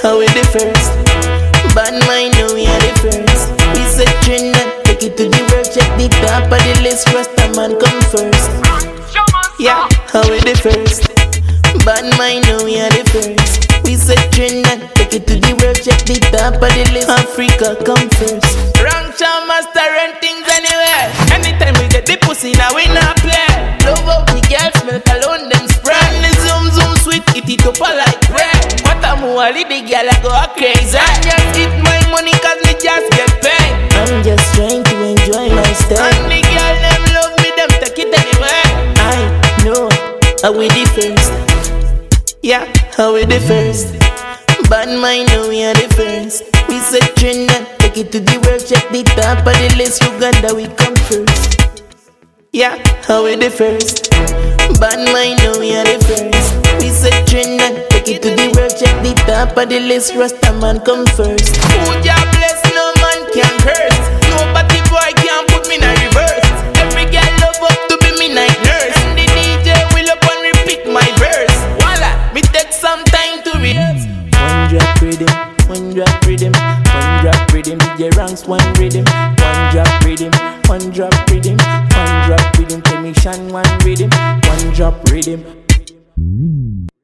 how we the first. Bad mind, know we are the first. We set trend and take it to the world. Check the top of the list, Rasta man come first. Yeah, how we the first. Bad mind, know we are the first. We set trend and take it to the world. Check the top of the list, Africa come first. Wrong charm master run things anywhere. Anytime we get the pussy, now we not play. Love up the girls, milk alone them spread. And the zoom zoom sweet, it up like bread. What a more the girl I go crazy. I just eat my money cause me just get paid. I'm just trying to enjoy my stay. And the girl them love me, them take it anywhere. I know how we the first. Yeah, how we the first. Bad mind, know we are the first. We set trend and take it to the world. Check the top of the list, Uganda we come first. Yeah, how we the first. Bad mind, know we are the first. We set trend and take it to the world. Check the top of the list, Rasta man come first. Who Jah bless, no man can curse. Nobody boy can put me in a reverse. Every girl love up to be me night nurse. And the DJ will up and repeat my verse. Voila, me take some time to rehearse. One drop rhythm, one drop rhythm, one drop rhythm. DJ ranks one rhythm, one drop rhythm, one drop rhythm, one drop rhythm. Commission one rhythm, one drop rhythm.